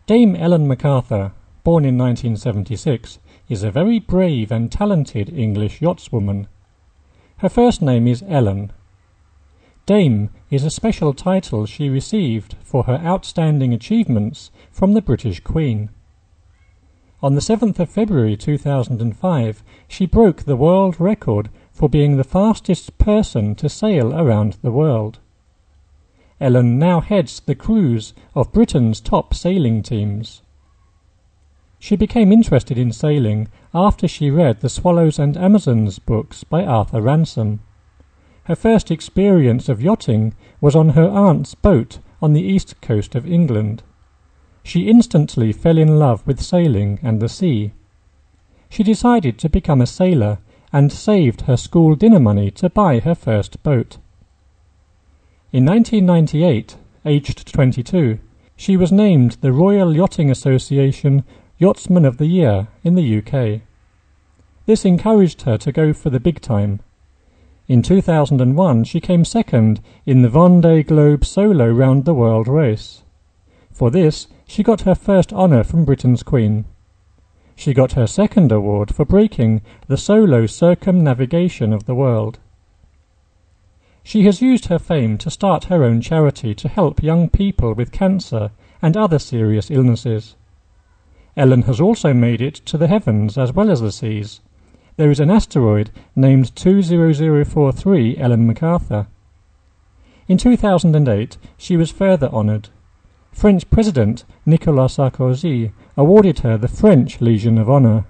Dame Ellen MacArthur, born in 1976, is a very brave and talented English yachtswoman. Her first name is Ellen. Dame is a special title she received for her outstanding achievements from the British Queen. On the 7th of February 2005, she broke the world record for being the fastest person to sail around the world. Ellen now heads the crews of Britain's top sailing teams. She became interested in sailing after she read the Swallows and Amazons books by Arthur Ransome. Her first experience of yachting was on her aunt's boat on the east coast of England. She instantly fell in love with sailing and the sea. She decided to become a sailor and saved her school dinner money to buy her first boat. In 1998, aged 22, she was named the Royal Yachting Association Yachtsman of the Year in the UK. This encouraged her to go for the big time. In 2001, she came second in the Vendée Globe Solo Round the World race. For this, she got her first honour from Britain's Queen. She got her second award for breaking the solo circumnavigation of the world. She has used her fame to start her own charity to help young people with cancer and other serious illnesses. Ellen has also made it to the heavens as well as the seas. There is an asteroid named 20043 Ellen MacArthur. In 2008, she was further honoured. French President Nicolas Sarkozy awarded her the French Legion of Honour.